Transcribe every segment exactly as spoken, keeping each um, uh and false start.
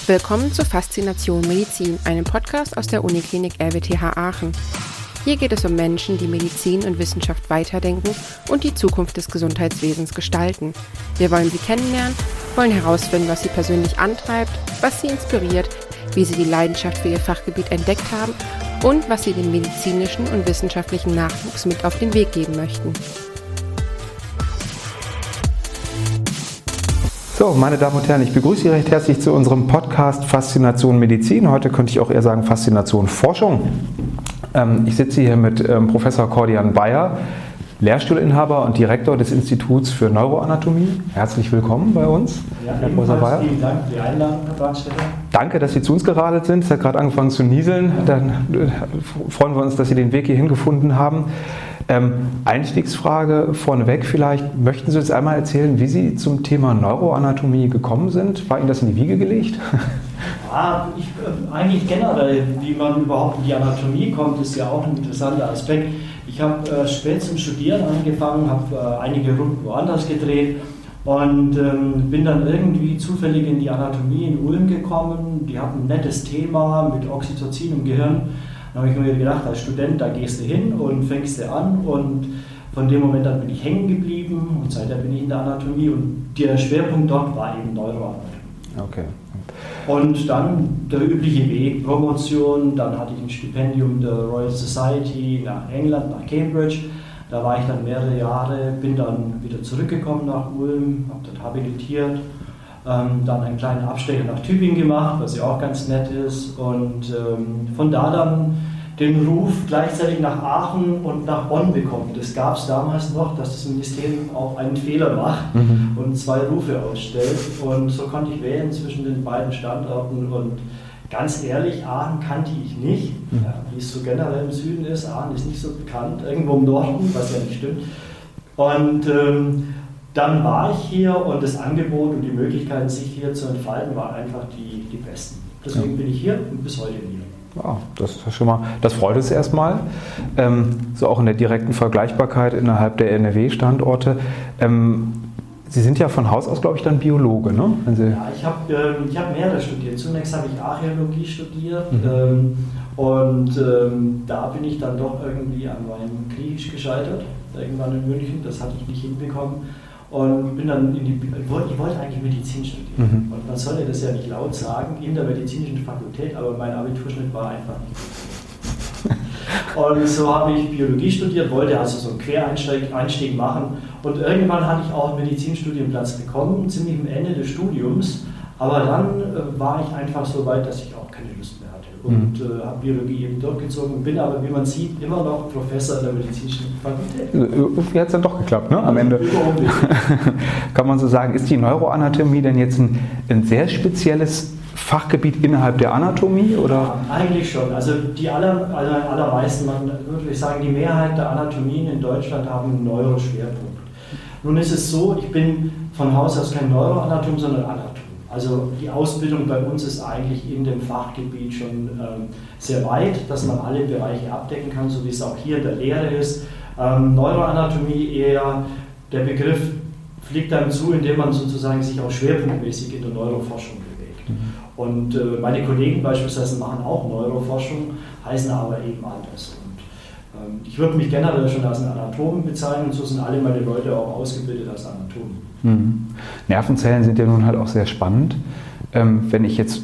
Willkommen zu Faszination Medizin, einem Podcast aus der Uniklinik R W T H Aachen. Hier geht es um Menschen, die Medizin und Wissenschaft weiterdenken und die Zukunft des Gesundheitswesens gestalten. Wir wollen sie kennenlernen, wollen herausfinden, was sie persönlich antreibt, was sie inspiriert, wie sie die Leidenschaft für ihr Fachgebiet entdeckt haben und was sie dem medizinischen und wissenschaftlichen Nachwuchs mit auf den Weg geben möchten. So, meine Damen und Herren, ich begrüße Sie recht herzlich zu unserem Podcast Faszination Medizin. Heute könnte ich auch eher sagen Faszination Forschung. Ähm, ich sitze hier mit ähm, Professor Cordian Beyer, Lehrstuhlinhaber und Direktor des Instituts für Neuroanatomie. Herzlich willkommen bei uns, ja, Herr Professor Beyer. Vielen Dank für die Einladung, Herr Brandstätter. Danke, dass Sie zu uns geradelt sind. Es hat gerade angefangen zu nieseln. Dann äh, freuen wir uns, dass Sie den Weg hierhin gefunden haben. Ähm, Einstiegsfrage vorneweg vielleicht. Möchten Sie uns einmal erzählen, wie Sie zum Thema Neuroanatomie gekommen sind? War Ihnen das in die Wiege gelegt? Ja, ich, äh, eigentlich generell, wie man überhaupt in die Anatomie kommt, ist ja auch ein interessanter Aspekt. Ich habe äh, spät zum Studieren angefangen, habe äh, einige Runden woanders gedreht und ähm, bin dann irgendwie zufällig in die Anatomie in Ulm gekommen. Die hatten ein nettes Thema mit Oxytocin im Gehirn. Da habe ich mir gedacht, als Student, da gehst du hin und fängst du an, und von dem Moment an bin ich hängen geblieben und seitdem bin ich in der Anatomie und der Schwerpunkt dort war eben Neuroanatomie. Okay. Und dann der übliche Weg, Promotion, dann hatte ich ein Stipendium der Royal Society nach England, nach Cambridge. Da war ich dann mehrere Jahre, bin dann wieder zurückgekommen nach Ulm, habe dort habilitiert. Ähm, dann einen kleinen Abstecher nach Tübingen gemacht, was ja auch ganz nett ist, und ähm, von da dann den Ruf gleichzeitig nach Aachen und nach Bonn bekommen. Das gab es damals noch, dass das Ministerium auch einen Fehler macht mhm. und zwei Rufe ausstellt, und so konnte ich wählen zwischen den beiden Standorten, und ganz ehrlich, Aachen kannte ich nicht, mhm. ja, wie es so generell im Süden ist. Aachen ist nicht so bekannt, irgendwo im Norden, was ja nicht stimmt. Und ähm, dann war ich hier, und das Angebot und die Möglichkeit, sich hier zu entfalten, waren einfach die, die besten. Deswegen ja. bin ich hier und bis heute hier. Wow, das ist schon mal, das freut uns erstmal. Ähm, so auch in der direkten Vergleichbarkeit innerhalb der N R W-Standorte. Ähm, Sie sind ja von Haus aus, glaube ich, dann Biologe, ne? Wenn Sie ja, ich habe ähm, ich hab mehrere studiert. Zunächst habe ich Archäologie studiert mhm. ähm, und ähm, da bin ich dann doch irgendwie an meinem Griechisch gescheitert, irgendwann in München. Das hatte ich nicht hinbekommen. Und bin dann in die, ich wollte, ich wollte eigentlich Medizin studieren. Mhm. Und man soll ja das ja nicht laut sagen, in der medizinischen Fakultät, aber mein Abiturschnitt war einfach nicht. Und so habe ich Biologie studiert, wollte also so einen Quereinstieg Einstieg machen. Und irgendwann hatte ich auch einen Medizinstudienplatz bekommen, ziemlich am Ende des Studiums. Aber dann äh, war ich einfach so weit, dass ich auch keine Lust mehr hatte. Und äh, habe Biologie eben durchgezogen, bin aber, wie man sieht, immer noch Professor in der medizinischen Fakultät. Irgendwie hat es dann doch geklappt, ne? Am Ende. Kann man so sagen, ist die Neuroanatomie denn jetzt ein, ein sehr spezielles Fachgebiet innerhalb der Anatomie? Oder? Ja, eigentlich schon. Also die aller, aller, allermeisten, man würde ich sagen, die Mehrheit der Anatomien in Deutschland haben einen Neuroschwerpunkt. Nun ist es so, ich bin von Haus aus kein Neuroanatom, sondern Anatom. Also die Ausbildung bei uns ist eigentlich in dem Fachgebiet schon ähm, sehr weit, dass man alle Bereiche abdecken kann, so wie es auch hier in der Lehre ist. Ähm, Neuroanatomie eher, der Begriff fliegt einem zu, indem man sozusagen sich auch schwerpunktmäßig in der Neuroforschung bewegt. Mhm. Und äh, meine Kollegen beispielsweise machen auch Neuroforschung, heißen aber eben anders. Und ähm, ich würde mich generell schon als Anatomen bezeichnen, so sind alle meine Leute auch ausgebildet als Anatomen. Mhm. Nervenzellen sind ja nun halt auch sehr spannend. Ähm, wenn ich jetzt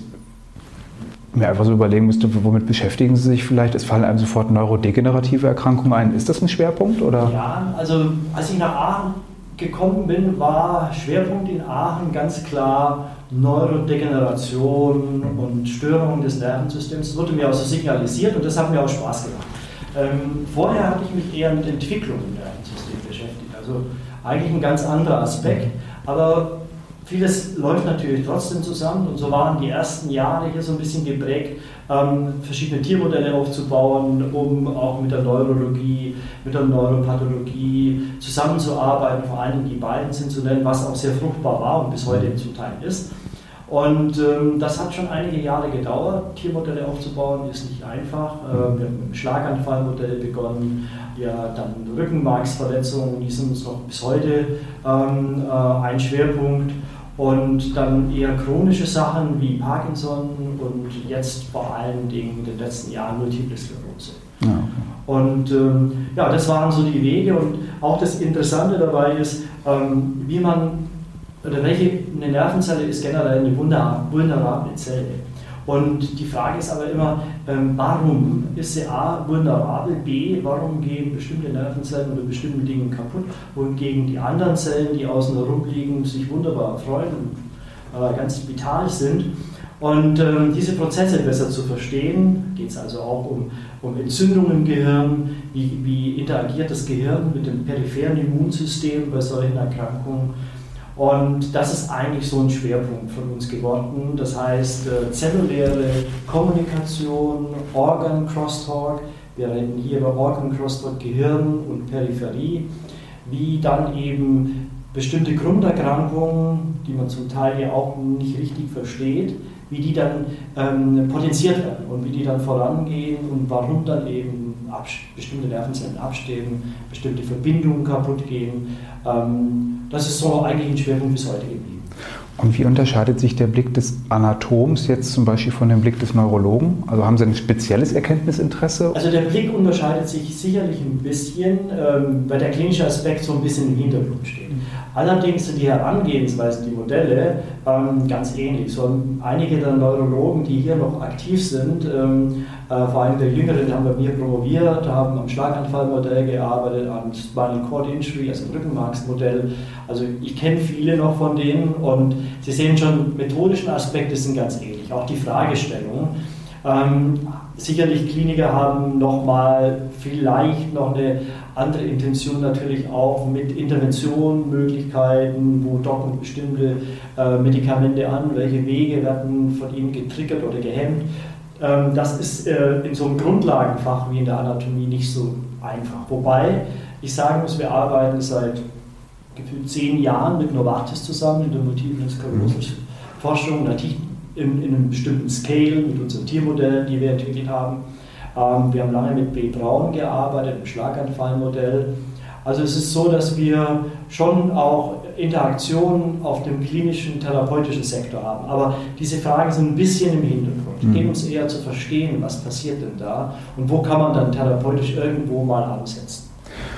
mir einfach so überlegen müsste, womit beschäftigen Sie sich vielleicht? Es fallen einem sofort neurodegenerative Erkrankungen ein. Ist das ein Schwerpunkt? Oder? Ja, also als ich nach Aachen gekommen bin, war Schwerpunkt in Aachen ganz klar Neurodegeneration und Störungen des Nervensystems. Das wurde mir auch so signalisiert, und das hat mir auch Spaß gemacht. Ähm, vorher hatte ich mich eher mit Entwicklung im Nervensystem beschäftigt. Also eigentlich ein ganz anderer Aspekt, aber vieles läuft natürlich trotzdem zusammen, und so waren die ersten Jahre hier so ein bisschen geprägt, ähm, verschiedene Tiermodelle aufzubauen, um auch mit der Neurologie, mit der Neuropathologie zusammenzuarbeiten, vor allem die beiden sind zu nennen, was auch sehr fruchtbar war und bis heute zum Teil ist. Und ähm, das hat schon einige Jahre gedauert, Tiermodelle aufzubauen, ist nicht einfach. Äh, wir haben mit dem Schlaganfallmodell begonnen, ja, dann Rückenmarksverletzungen, die sind uns noch bis heute ähm, äh, ein Schwerpunkt. und dann eher chronische Sachen wie Parkinson und jetzt vor allen Dingen in den letzten Jahren Multiple Sklerose. Ja, okay. Und ähm, ja, das waren so die Wege und auch das Interessante dabei ist, ähm, wie man, oder welche, eine Nervenzelle ist generell eine vulnerable Zelle. Und die Frage ist aber immer, ähm, warum ist sie A, vulnerabel, B, warum gehen bestimmte Nervenzellen oder bestimmte Dinge kaputt, wohingegen die anderen Zellen, die außen herum liegen, sich wunderbar freuen und äh, ganz vital sind. Und ähm, diese Prozesse besser zu verstehen, geht es also auch um, um Entzündungen im Gehirn, wie, wie interagiert das Gehirn mit dem peripheren Immunsystem bei solchen Erkrankungen. Und das ist eigentlich so ein Schwerpunkt von uns geworden. Das heißt, äh, zelluläre Kommunikation, Organ-Crosstalk. Wir reden hier über Organ-Crosstalk, Gehirn und Peripherie. Wie dann eben bestimmte Grunderkrankungen, die man zum Teil ja auch nicht richtig versteht, wie die dann ähm, potenziert werden und wie die dann vorangehen und warum dann eben bestimmte Nervenzellen absterben, bestimmte Verbindungen kaputt gehen. Ähm, das ist so eigentlich ein Schwerpunkt bis heute geblieben. Und wie unterscheidet sich der Blick des Anatoms jetzt zum Beispiel von dem Blick des Neurologen? Also haben Sie ein spezielles Erkenntnisinteresse? Also der Blick unterscheidet sich sicherlich ein bisschen, ähm, weil der klinische Aspekt so ein bisschen im Hintergrund steht. Allerdings sind die Herangehensweisen, die Modelle ähm, ganz ähnlich. So einige der Neurologen, die hier noch aktiv sind, ähm, äh, vor allem der Jüngeren, haben bei mir promoviert, haben am Schlaganfallmodell gearbeitet, am Spinal Cord Injury, also Rückenmarksmodell. Also ich kenne viele noch von denen und Sie sehen schon, methodischen Aspekte sind ganz ähnlich. Auch die Fragestellung. Ähm, sicherlich Kliniker haben nochmal vielleicht noch eine andere Intention natürlich auch mit Interventionmöglichkeiten, wo docken bestimmte äh, Medikamente an, welche Wege werden von ihnen getriggert oder gehemmt. Ähm, das ist äh, in so einem Grundlagenfach wie in der Anatomie nicht so einfach. Wobei ich sagen muss, wir arbeiten seit gefühlt zehn Jahren mit Novartis zusammen in der Multiplen Sklerose-Forschung, natürlich in, in einem bestimmten Scale mit unseren Tiermodellen, die wir entwickelt haben. Ähm, wir haben lange mit B. Braun gearbeitet, im Schlaganfallmodell. Also es ist so, dass wir schon auch Interaktionen auf dem klinischen, therapeutischen Sektor haben. Aber diese Fragen sind ein bisschen im Hintergrund. Mhm. Geht uns eher zu verstehen, was passiert denn da und wo kann man dann therapeutisch irgendwo mal ansetzen.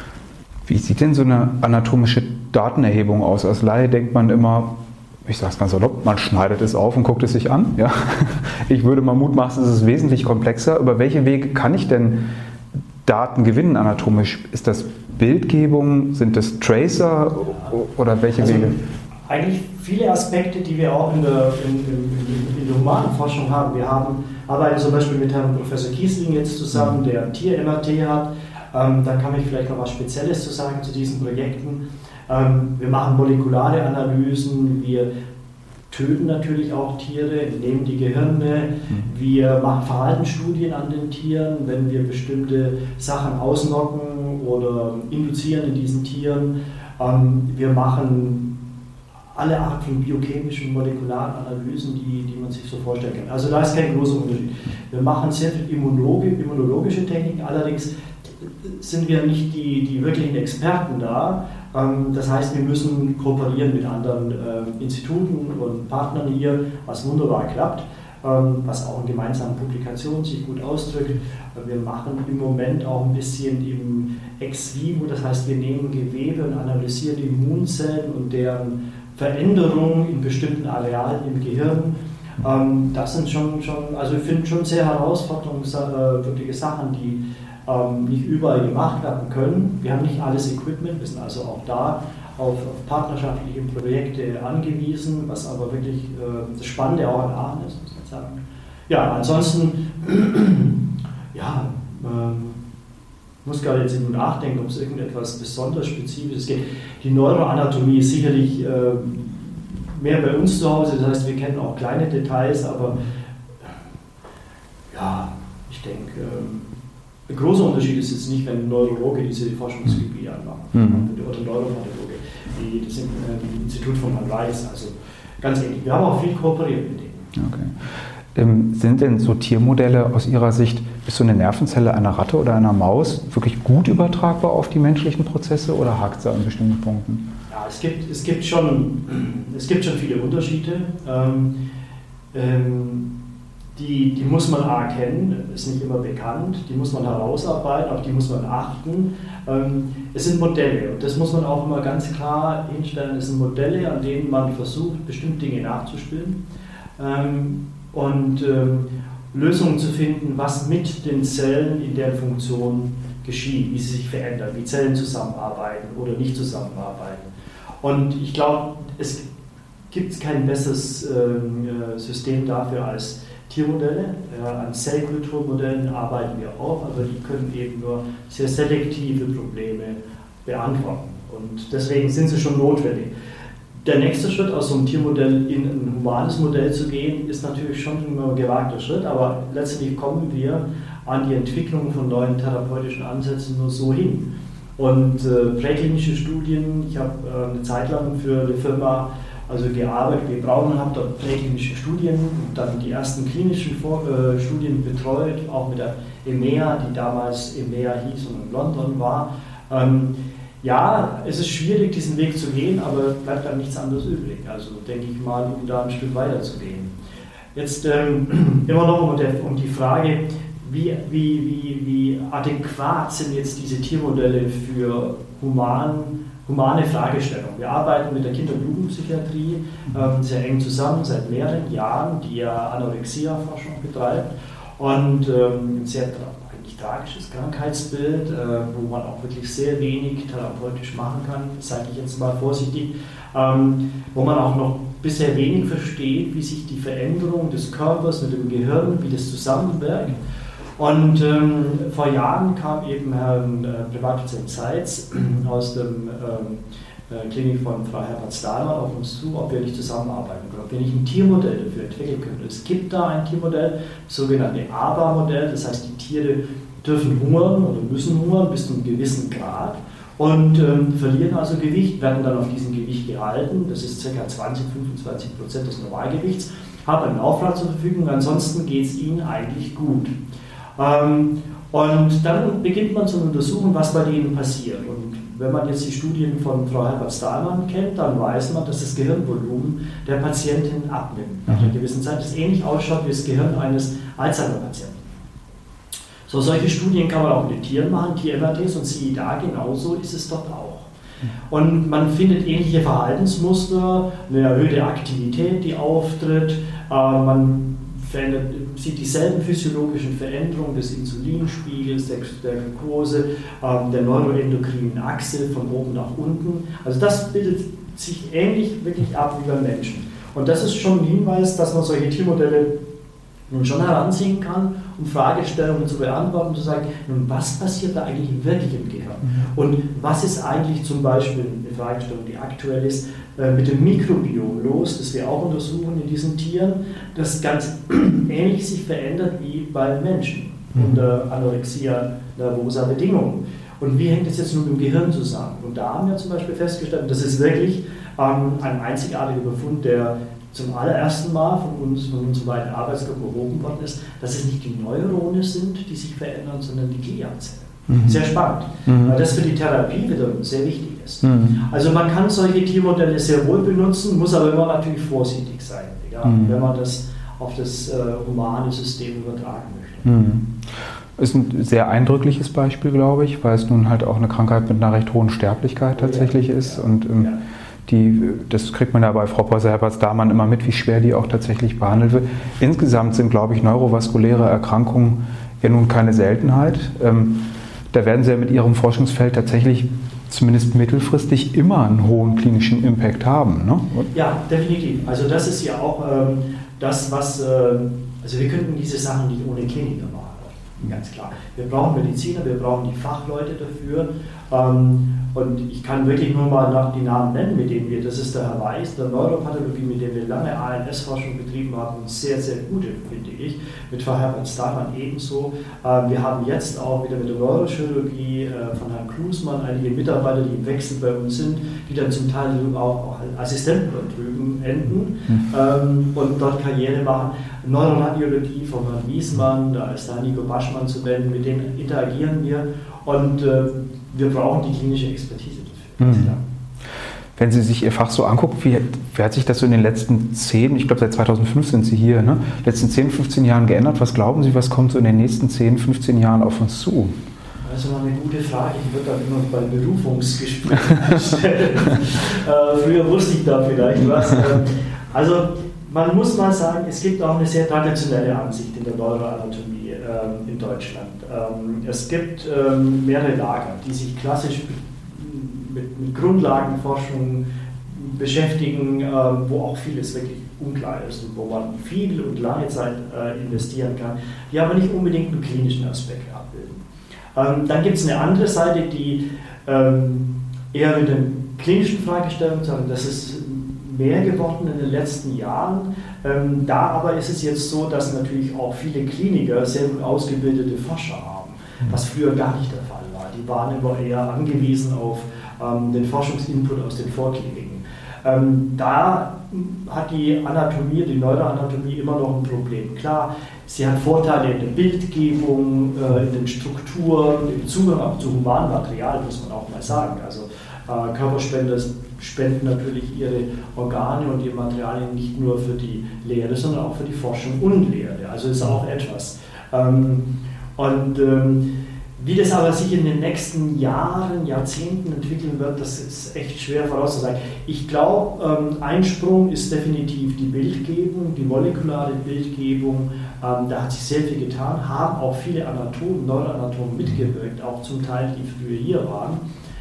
Wie sieht denn so eine anatomische Datenerhebung aus? Als Laie denkt man immer, ich sage es ganz salopp, man schneidet es auf und guckt es sich an. Ja? Ich würde mal mutmaßen, es ist wesentlich komplexer. Über welche Wege kann ich denn Daten gewinnen anatomisch? Ist das Bildgebung, sind das Tracer oder welche also, Wege? Eigentlich viele Aspekte, die wir auch in der, in, in, in der Humanforschung haben. Wir haben, arbeiten zum Beispiel mit Herrn Professor Kiesling jetzt zusammen, der Tier-M R T hat. Ähm, da kann ich vielleicht noch was Spezielles zu sagen zu diesen Projekten. Ähm, wir machen molekulare Analysen, wir töten natürlich auch Tiere, nehmen die Gehirne, wir machen Verhaltensstudien an den Tieren, wenn wir bestimmte Sachen ausnocken oder induzieren in diesen Tieren. Ähm, wir machen alle Arten von biochemischen, molekularen Analysen, die, die man sich so vorstellen kann. Also da ist kein großer Unterschied. Wir machen sehr viel Immunologi- immunologische Techniken, allerdings sind wir nicht die, die wirklichen Experten da. Das heißt, wir müssen kooperieren mit anderen Instituten und Partnern hier, was wunderbar klappt, was auch in gemeinsamen Publikationen sich gut ausdrückt. Wir machen im Moment auch ein bisschen im Ex vivo, das heißt, wir nehmen Gewebe und analysieren die Immunzellen und deren Veränderungen in bestimmten Arealen im Gehirn. Das sind schon, schon also ich finde schon sehr herausforderungswürdige Sachen, die nicht überall gemacht werden können. Wir haben nicht alles Equipment, wir sind also auch da auf, auf partnerschaftliche Projekte angewiesen, was aber wirklich äh, das Spannende auch an Aachen ist, muss man sagen. Ja, ansonsten, ja, ähm, muss gerade jetzt nur nachdenken, ob es irgendetwas besonders Spezifisches gibt. Die Neuroanatomie ist sicherlich äh, mehr bei uns zu Hause, das heißt, wir kennen auch kleine Details, aber ja, ich denke, äh, ein großer Unterschied ist jetzt nicht, wenn ein Neurologe diese Forschungsgebiete anmacht, mhm. oder Neuropathologe, wie das Institut von Herrn Weiß, also ganz ähnlich. Wir haben auch viel kooperiert mit denen. Okay. Ähm, sind denn so Tiermodelle aus Ihrer Sicht, ist so eine Nervenzelle einer Ratte oder einer Maus wirklich gut übertragbar auf die menschlichen Prozesse oder hakt es an bestimmten Punkten? Ja, Ja, es gibt, es gibt schon, es gibt schon viele Unterschiede. Ähm, ähm, die, die muss man erkennen, ist nicht immer bekannt, die muss man herausarbeiten, auf die muss man achten. Ähm, es sind Modelle und das muss man auch immer ganz klar hinstellen. Es sind Modelle, an denen man versucht, bestimmte Dinge nachzuspielen ähm, und ähm, Lösungen zu finden, was mit den Zellen in deren Funktion geschieht, wie sie sich verändern, wie Zellen zusammenarbeiten oder nicht zusammenarbeiten. Und ich glaube, es gibt kein besseres äh, System dafür als Tiermodelle. Ja, an Zellkulturmodellen arbeiten wir auch, aber die können eben nur sehr selektive Probleme beantworten. Und deswegen sind sie schon notwendig. Der nächste Schritt, aus so einem Tiermodell in ein humanes Modell zu gehen, ist natürlich schon ein gewagter Schritt, aber letztendlich kommen wir an die Entwicklung von neuen therapeutischen Ansätzen nur so hin. Und äh, präklinische Studien, ich habe äh, eine Zeit lang für eine Firma also gearbeitet, wir brauchen, haben dort präklinische Studien, dann die ersten klinischen Vor äh, Studien betreut, auch mit der E M E A, die damals E M E A hieß und in London war. Ähm, ja, es ist schwierig, diesen Weg zu gehen, aber bleibt dann nichts anderes übrig, also denke ich mal, um da ein Stück weiter zu gehen. Jetzt ähm, immer noch um, der, um die Frage, wie, wie, wie, wie adäquat sind jetzt diese Tiermodelle für human, humane Fragestellungen. Wir arbeiten mit der Kinder- und Jugendpsychiatrie ähm, sehr eng zusammen, seit mehreren Jahren, die ja Anorexia-Forschung betreibt und ähm, ein sehr eigentlich tragisches Krankheitsbild, äh, wo man auch wirklich sehr wenig therapeutisch machen kann, sage ich jetzt mal vorsichtig, ähm, wo man auch noch bisher wenig versteht, wie sich die Veränderung des Körpers mit dem Gehirn, wie das zusammenwirkt. Und ähm, vor Jahren kam eben Herrn äh, Privatdozent Seitz aus der ähm, äh, Klinik von Frau Herbert-Stahlmann auf uns zu, ob wir nicht zusammenarbeiten können, ob wir nicht ein Tiermodell dafür entwickeln können. Es gibt da ein Tiermodell, das sogenannte A B A-Modell, das heißt, die Tiere dürfen hungern oder müssen hungern bis zu einem gewissen Grad und ähm, verlieren also Gewicht, werden dann auf diesem Gewicht gehalten, das ist ca. zwanzig bis fünfundzwanzig Prozent des Normalgewichts, haben ein Laufrad zur Verfügung, ansonsten geht es ihnen eigentlich gut. Ähm, und dann beginnt man zu untersuchen, was bei denen passiert. Und wenn man jetzt die Studien von Frau Herbert-Stahlmann kennt, dann weiß man, dass das Gehirnvolumen der Patientin abnimmt nach einer gewissen Zeit, das ähnlich ausschaut wie das Gehirn eines Alzheimer-Patienten. So, solche Studien kann man auch mit Tieren machen, Tier-M R Ts, und siehe da, genauso ist es dort auch. Und man findet ähnliche Verhaltensmuster, eine erhöhte Aktivität, die auftritt, äh, man verändert, sieht dieselben physiologischen Veränderungen des Insulinspiegels, der, der Glucose, ähm, der neuroendokrinen Achse von oben nach unten. Also das bildet sich ähnlich wirklich ab wie beim Menschen. Und das ist schon ein Hinweis, dass man solche Tiermodelle nun schon heranziehen kann, um Fragestellungen zu beantworten, zu sagen, nun, was passiert da eigentlich wirklich im Gehirn? Und was ist eigentlich zum Beispiel eine Fragestellung, die aktuell ist, äh, mit dem Mikrobiom los, das wir auch untersuchen in diesen Tieren, das ganz ähnlich sich verändert wie bei Menschen unter Anorexia nervosa Bedingungen. Und wie hängt das jetzt nun mit dem Gehirn zusammen? Und da haben wir zum Beispiel festgestellt, das ist wirklich ähm, ein einzigartiger Befund, der zum allerersten Mal von uns, von unseren beiden Arbeitsgruppen erhoben worden ist, dass es nicht die Neurone sind, die sich verändern, sondern die Gliazellen. Mhm. Sehr spannend, mhm. weil das für die Therapie wieder sehr wichtig ist. Mhm. Also man kann solche Tiermodelle sehr wohl benutzen, muss aber immer natürlich vorsichtig sein, ja, mhm. wenn man das auf das äh, humane System übertragen möchte. Mhm. Ist ein sehr eindrückliches Beispiel, glaube ich, weil es nun halt auch eine Krankheit mit einer recht hohen Sterblichkeit tatsächlich oh, ja. ist. Und ähm, ja. die, das kriegt man ja bei Frau Professor Herbert-Stahlmann immer mit, wie schwer die auch tatsächlich behandelt wird. Insgesamt sind, glaube ich, neurovaskuläre Erkrankungen ja nun keine Seltenheit. Ähm, da werden sie ja mit ihrem Forschungsfeld tatsächlich zumindest mittelfristig immer einen hohen klinischen Impact haben. Ne? Ja, definitiv. Also das ist ja auch ähm, das, was, äh, also wir könnten diese Sachen nicht ohne Kliniker machen. Ganz klar. Wir brauchen Mediziner, wir brauchen die Fachleute dafür. Ähm, und ich kann wirklich nur mal nach die Namen nennen, mit denen wir, das ist der Herr Weiß, der Neuropathologie, mit dem wir lange A N S-Forschung betrieben haben, und sehr, sehr gute, finde ich. Mit Frau Herbert-Stahlmann ebenso. Ähm, wir haben jetzt auch wieder mit der Neurochirurgie äh, von Herrn Klusmann einige Mitarbeiter, die im Wechsel bei uns sind, die dann zum Teil auch, auch als Assistenten dort drüben enden mhm. ähm, und dort Karriere machen. Neuroradiologie von Herrn Wiesmann, da ist da Nico Baschmann zu nennen, mit denen interagieren wir und äh, wir brauchen die klinische Expertise dafür. Mhm. Wenn Sie sich Ihr Fach so angucken, wie, wie hat sich das so in den letzten zehn, ich glaube seit zweitausendfünf sind Sie hier, ne? letzten zehn, fünfzehn Jahren geändert? Was glauben Sie, was kommt so in den nächsten zehn, fünfzehn Jahren auf uns zu? Das ist immer eine gute Frage. Ich würde dann immer bei Berufungsgesprächen stellen. äh, früher wusste ich da vielleicht was. Also man muss mal sagen, es gibt auch eine sehr traditionelle Ansicht in der Neuroanatomie äh, in Deutschland. Ähm, es gibt ähm, mehrere Lager, die sich klassisch mit, mit Grundlagenforschung beschäftigen, äh, wo auch vieles wirklich unklar ist und wo man viel und lange Zeit äh, investieren kann, die aber nicht unbedingt einen klinischen Aspekt abbilden. Ähm, dann gibt es eine andere Seite, die ähm, eher mit den klinischen Fragestellungen sagen, das ist mehr geworden in den letzten Jahren. Ähm, da aber ist es jetzt so, dass natürlich auch viele Kliniker sehr gut ausgebildete Forscher haben, was früher gar nicht der Fall war. Die waren immer eher angewiesen auf ähm, den Forschungsinput aus den Vorkliniken. Ähm, da hat die Anatomie, die Neuroanatomie immer noch ein Problem. Klar, sie hat Vorteile in der Bildgebung, äh, in den Strukturen, im Zugang auch zu humanem Material, muss man auch mal sagen. Also äh, Körperspender spenden natürlich ihre Organe und ihre Materialien nicht nur für die Lehre, sondern auch für die Forschung und Lehre. Also ist auch etwas. Ähm, und ähm, wie das aber sich in den nächsten Jahren, Jahrzehnten entwickeln wird, das ist echt schwer vorauszusagen. Ich glaube, ähm, ein Sprung ist definitiv die Bildgebung, die molekulare Bildgebung. Ähm, da hat sich sehr viel getan, haben auch viele Anatomen, Neuroanatomen mitgewirkt, auch zum Teil, die früher hier waren,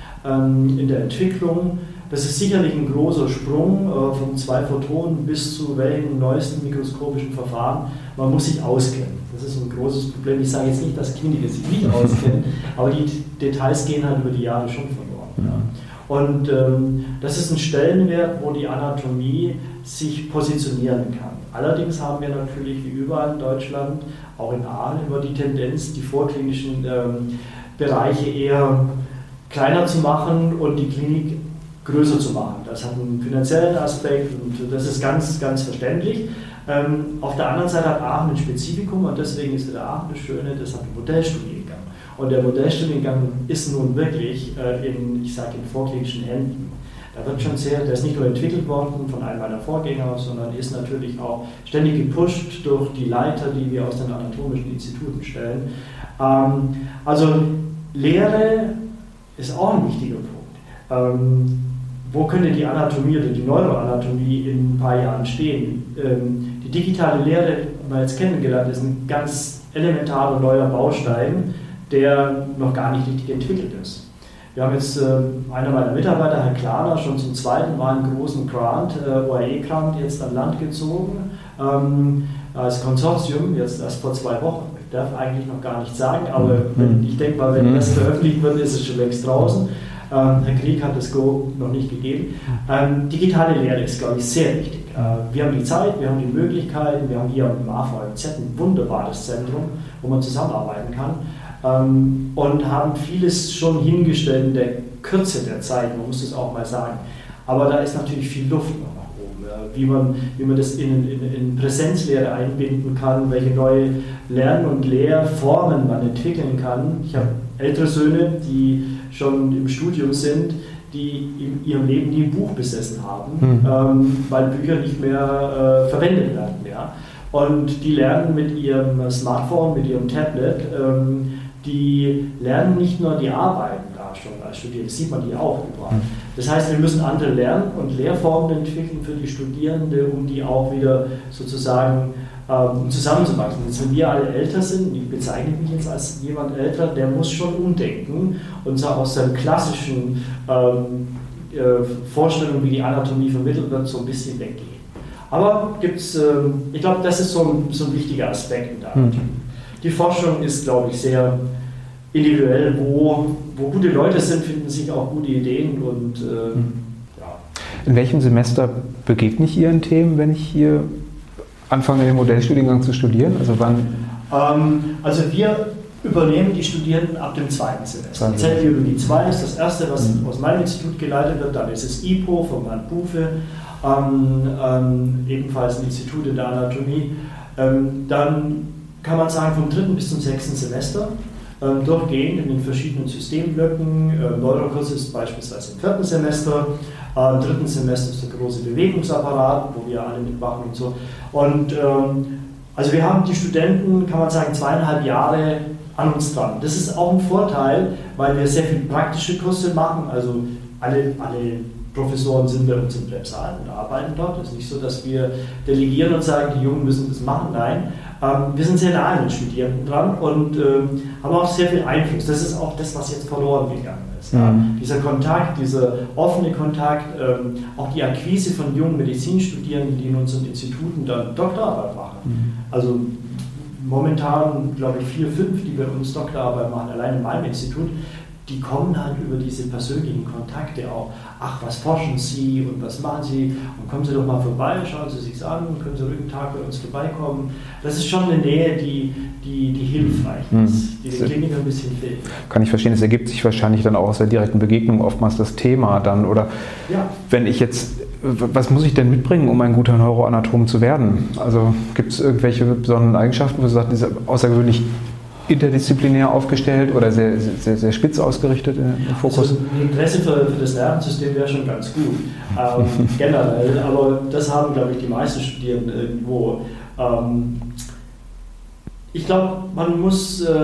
ähm, in der Entwicklung. Das ist sicherlich ein großer Sprung äh, von zwei Photonen bis zu welchen neuesten mikroskopischen Verfahren. Man muss sich auskennen. Das ist ein großes Problem. Ich sage jetzt nicht, dass Kliniker sich nicht auskennen, aber die Details gehen halt über die Jahre schon verloren. Ja. Und ähm, das ist ein Stellenwert, wo die Anatomie sich positionieren kann. Allerdings haben wir natürlich wie überall in Deutschland, auch in Aachen, immer die Tendenz, die vorklinischen ähm, Bereiche eher kleiner zu machen und die Klinik größer zu machen. Das hat einen finanziellen Aspekt und das ist ganz, ganz verständlich. Ähm, auf der anderen Seite hat Aachen ein Spezifikum und deswegen ist der Aachen das Schöne, das hat einen Modellstudiengang. Und der Modellstudiengang ist nun wirklich äh, in, ich sage, in vorklinischen Händen. Da wird schon sehr, der ist nicht nur entwickelt worden von einem meiner Vorgänger, sondern ist natürlich auch ständig gepusht durch die Leiter, die wir aus den anatomischen Instituten stellen. Ähm, also Lehre ist auch ein wichtiger Punkt. Ähm, Wo könnte die Anatomie oder die Neuroanatomie in ein paar Jahren stehen? Ähm, die digitale Lehre, haben wir jetzt kennengelernt, ist ein ganz elementarer neuer Baustein, der noch gar nicht richtig entwickelt ist. Wir haben jetzt äh, einer meiner Mitarbeiter, Herr Klaner, schon zum zweiten Mal einen großen Grant, äh, O A E-Grant, jetzt an Land gezogen, ähm, als Konsortium, jetzt erst vor zwei Wochen. Ich darf eigentlich noch gar nichts sagen, aber wenn, ich denke mal, wenn das veröffentlicht wird, ist es schon längst draußen. Ähm, Herr Krieg hat das Go noch nicht gegeben. Ähm, digitale Lehre ist, glaube ich, sehr wichtig. Äh, wir haben die Zeit, wir haben die Möglichkeiten, wir haben hier im A V M Z ein wunderbares Zentrum, wo man zusammenarbeiten kann ähm, und haben vieles schon hingestellt in der Kürze der Zeit, man muss das auch mal sagen. Aber da ist natürlich viel Luft noch nach oben. Äh, wie, man, wie man das in, in, in Präsenzlehre einbinden kann, welche neue Lern- und Lehrformen man entwickeln kann. Ich habe ältere Söhne, die schon im Studium sind, die in ihrem Leben nie ein Buch besessen haben, mhm. ähm, weil Bücher nicht mehr äh, verwendet werden. Ja? Und die lernen mit ihrem Smartphone, mit ihrem Tablet, ähm, die lernen nicht nur die Arbeiten da schon als Studierende, das sieht man die auch überall. Mhm. Das heißt, wir müssen andere Lern- und Lehrformen entwickeln für die Studierenden, um die auch wieder sozusagen um zusammenzuwachsen. Jetzt, wenn wir alle älter sind, ich bezeichne mich jetzt als jemand älter, der muss schon umdenken und zwar aus seinen klassischen ähm, äh, Vorstellungen, wie die Anatomie vermittelt wird, so ein bisschen weggehen. Aber gibt's, ähm, ich glaube, das ist so ein, so ein wichtiger Aspekt in der Anatomie. Mhm. Die Forschung ist, glaube ich, sehr individuell. Wo, wo gute Leute sind, finden sich auch gute Ideen und äh, mhm. ja. In welchem Semester begegne ich Ihren Themen, wenn ich hier anfange, den Modellstudiengang zu studieren? Also wann? Ähm, also wir übernehmen die Studierenden ab dem zweiten Semester. Zellbiologie zwei ist das erste, was mhm. aus meinem Institut geleitet wird. Dann ist es I P O von Herrn Bufe, ähm, ähm, ebenfalls ein Institut in der Anatomie. Ähm, dann kann man sagen, vom dritten bis zum sechsten Semester ähm, durchgehend in den verschiedenen Systemblöcken. Ähm, Neurokurs ist beispielsweise im vierten Semester. Äh, Im dritten Semester ist der große Bewegungsapparat, wo wir alle mitmachen und so. Und ähm, also wir haben die Studenten, kann man sagen, zweieinhalb Jahre an uns dran. Das ist auch ein Vorteil, weil wir sehr viele praktische Kurse machen. Also alle, alle Professoren sind bei uns im Plebsaal und arbeiten dort. Es ist nicht so, dass wir delegieren und sagen, die Jungen müssen das machen. Nein, ähm, wir sind sehr nah an den Studierenden dran und ähm, haben auch sehr viel Einfluss. Das ist auch das, was jetzt verloren gegangen ist. Ja. Mhm. Dieser Kontakt, dieser offene Kontakt, ähm, auch die Akquise von jungen Medizinstudierenden, die in unseren Instituten dann Doktorarbeit machen. Mhm. Also momentan, glaube ich, vier, fünf, die bei uns Doktorarbeit machen, allein in meinem Institut, die kommen halt über diese persönlichen Kontakte auch. Ach, was forschen Sie und was machen Sie? Und kommen Sie doch mal vorbei, schauen Sie sich's an, können Sie ruhigen Tag bei uns vorbeikommen. Das ist schon eine Nähe, die, die, die hilfreich ist, mhm. die den Klinikern ein bisschen fehlt. Kann ich verstehen, es ergibt sich wahrscheinlich dann auch aus der direkten Begegnung oftmals das Thema dann. Oder ja. Wenn ich jetzt, was muss ich denn mitbringen, um ein guter Neuroanatom zu werden? Also gibt es irgendwelche besonderen Eigenschaften, wo Sie sagen, die sind außergewöhnlich interdisziplinär aufgestellt oder sehr, sehr, sehr spitz ausgerichtet im Fokus? Also ein Interesse für, für das Nervensystem wäre schon ganz gut, ähm, generell, aber das haben, glaube ich, die meisten Studierenden irgendwo. Ähm, ich glaube, man muss, äh,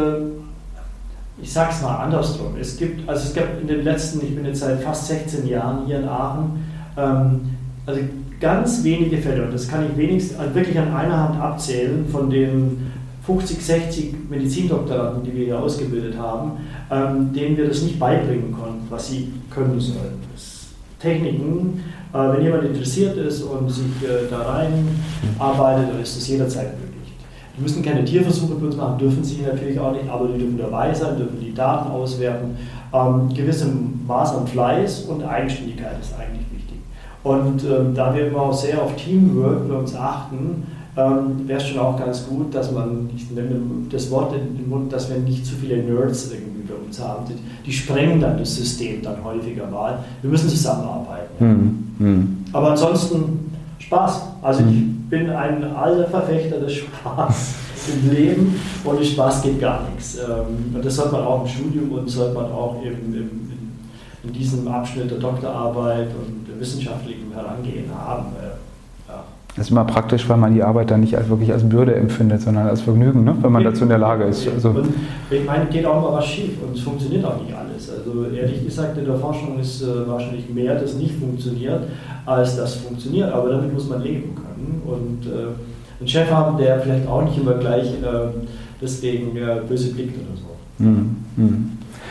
ich sage es mal andersrum, es gibt, also es gab in den letzten, ich bin jetzt seit fast sechzehn Jahren hier in Aachen, ähm, also ganz wenige Fälle, und das kann ich wenigstens also wirklich an einer Hand abzählen, von den fünfzig, sechzig Medizindoktoranden, die wir hier ausgebildet haben, ähm, denen wir das nicht beibringen konnten, was sie können sollen. Das Techniken, äh, wenn jemand interessiert ist und sich äh, da rein arbeitet, dann ist das jederzeit möglich. Die müssen keine Tierversuche bei uns machen, dürfen sie natürlich auch nicht, aber die dürfen dabei sein, dürfen die Daten auswerten. Ähm, gewissem Maß an Fleiß und Eigenständigkeit ist eigentlich wichtig. Und ähm, da wir immer auch sehr auf Teamwork bei uns achten, Ähm, wäre es schon auch ganz gut, dass man, ich nenne das Wort in den Mund, dass wir nicht zu viele Nerds irgendwie bei uns haben. Die, die sprengen dann das System dann häufiger mal. Wir müssen zusammenarbeiten. Mhm. Mhm. Aber ansonsten Spaß. Also ich bin ein alter Verfechter des Spaß im Leben. Ohne Spaß geht gar nichts. Ähm, und das sollte man auch im Studium und sollte man auch eben im, in, in diesem Abschnitt der Doktorarbeit und der wissenschaftlichen Herangehen haben. Das ist immer praktisch, weil man die Arbeit dann nicht als, wirklich als Bürde empfindet, sondern als Vergnügen, ne? Wenn man dazu in der Lage ist. Also und ich meine, geht auch mal was schief und es funktioniert auch nicht alles. Also ehrlich gesagt, in der Forschung ist äh, wahrscheinlich mehr, das nicht funktioniert, als das funktioniert. Aber damit muss man leben können und äh, einen Chef haben, der vielleicht auch nicht immer gleich äh, deswegen äh, böse blickt oder so. Mhm. Mhm.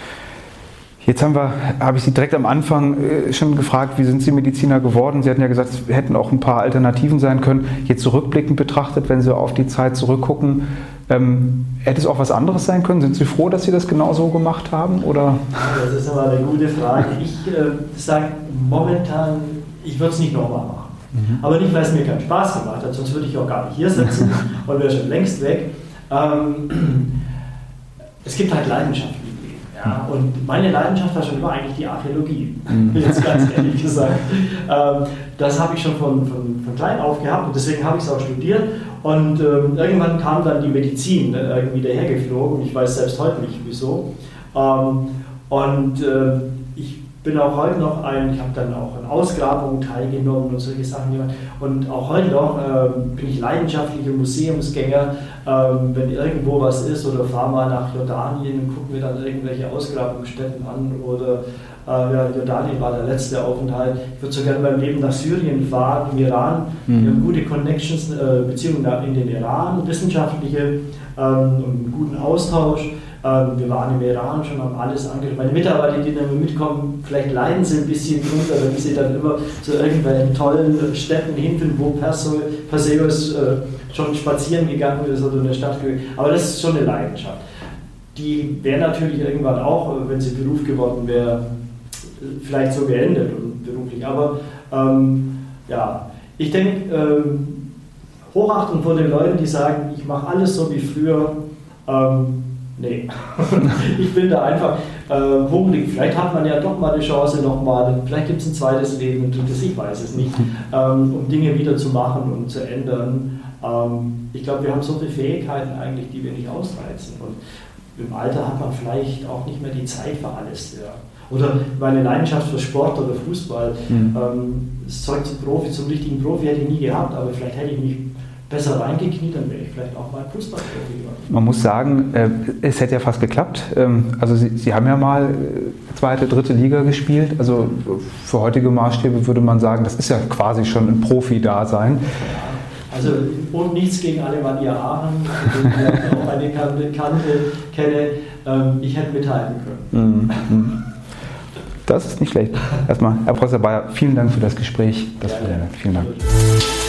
Jetzt haben wir, habe ich Sie direkt am Anfang äh, schon gefragt, wie sind Sie Mediziner geworden? Sie hatten ja gesagt, es hätten auch ein paar Alternativen sein können. Jetzt zurückblickend betrachtet, wenn Sie auf die Zeit zurückgucken, ähm, hätte es auch was anderes sein können? Sind Sie froh, dass Sie das genau so gemacht haben? Oder? Das ist aber eine gute Frage. Ich äh, sage momentan, ich würde es nicht nochmal machen. Mhm. Aber nicht, weil es mir keinen Spaß gemacht hat, sonst würde ich auch gar nicht hier sitzen und wäre schon längst weg. Ähm, es gibt halt Leidenschaften. Ja, und meine Leidenschaft war schon immer eigentlich die Archäologie, mhm. jetzt ganz ehrlich gesagt. Ähm, das habe ich schon von, von, von klein auf gehabt und deswegen habe ich es auch studiert. Und ähm, irgendwann kam dann die Medizin äh, irgendwie dahergeflogen. Ich weiß selbst heute nicht wieso. Ähm, und äh, ich bin auch heute noch ein, ich habe dann auch an Ausgrabungen teilgenommen und solche Sachen gemacht. Und auch heute noch äh, bin ich leidenschaftlicher Museumsgänger. Ähm, wenn irgendwo was ist oder fahre mal nach Jordanien und gucke mir dann irgendwelche Ausgrabungsstätten an oder äh, ja, Jordanien war der letzte Aufenthalt. Ich würde so gerne in meinem Leben nach Syrien fahren, im Iran. Mhm. Wir haben gute Connections, äh, Beziehungen in den Iran, wissenschaftliche ähm, und einen guten Austausch. Wir waren im Iran schon, haben alles angeschaut. Meine Mitarbeiter, die dann mitkommen, vielleicht leiden sie ein bisschen drunter, wenn sie dann immer zu irgendwelchen tollen Städten hinfinden, wo Perseus äh, schon spazieren gegangen ist oder in der Stadt gewesen. Aber das ist schon eine Leidenschaft. Die wäre natürlich irgendwann auch, wenn sie Beruf geworden wäre, vielleicht so geendet und beruflich. Aber ähm, ja, ich denke, ähm, Hochachtung vor den Leuten, die sagen, ich mache alles so wie früher. Ähm, Nee, ich bin da einfach äh, hungrig. Vielleicht hat man ja doch mal eine Chance nochmal, vielleicht gibt es ein zweites Leben und das, ich weiß es nicht, ähm, um Dinge wieder zu machen und zu ändern. Ähm, ich glaube, wir haben so viele Fähigkeiten eigentlich, die wir nicht ausreizen. Und im Alter hat man vielleicht auch nicht mehr die Zeit für alles. Ja. Oder meine Leidenschaft für Sport oder Fußball. Mhm. Ähm, das Zeug zum Profi, zum richtigen Profi hätte ich nie gehabt, aber vielleicht hätte ich mich besser reingekniet, dann wäre ich vielleicht auch mal Fußballprofi geworden. Man muss sagen, äh, es hätte ja fast geklappt. Ähm, also Sie, Sie haben ja mal äh, zweite, dritte Liga gespielt. Also für heutige Maßstäbe würde man sagen, das ist ja quasi schon ein Profi-Dasein. Also und nichts gegen Alemannia Aachen, den ich auch eine Kante, Kante kenne. Ähm, ich hätte mithalten können. Mhm. Das ist nicht schlecht. Erstmal, Herr Professor Bayer, vielen Dank für das Gespräch. Das ja, war ja. Vielen Dank.